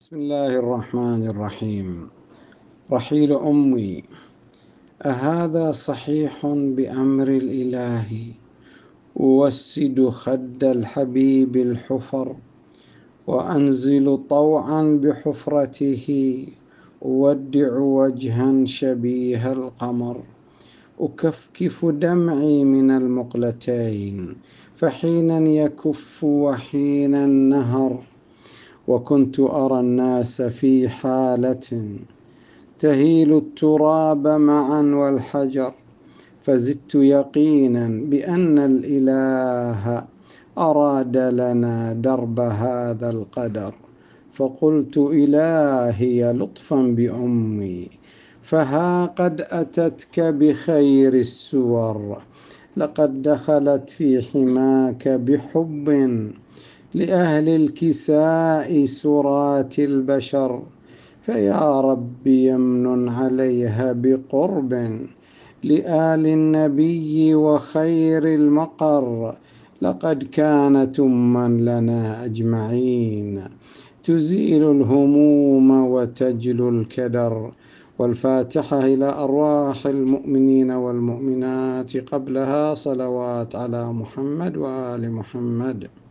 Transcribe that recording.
بسم الله الرحمن الرحيم. رحيل أمي، أهذا صحيح بأمر الإله؟ أوسد خد الحبيب الحفر، وأنزل طوعا بحفرته، أودع وجها شبيه القمر. أكفكف دمعي من المقلتين، فحينا يكف وحينا نهر. وكنت أرى الناس في حالة تهيل التراب معا والحجر، فزدت يقينا بأن الإله أراد لنا درب هذا القدر. فقلت إلهي لطفا بأمي، فها قد أتتك بخير السور. لقد دخلت في حماك بحب لأهل الكساء سرات البشر، فيا رب يمن عليها بقرب لآل النبي وخير المقر. لقد كانت أما لنا أجمعين، تزيل الهموم وتجلو الكدر. والفاتحة إلى أرواح المؤمنين والمؤمنات، قبلها صلوات على محمد وآل محمد.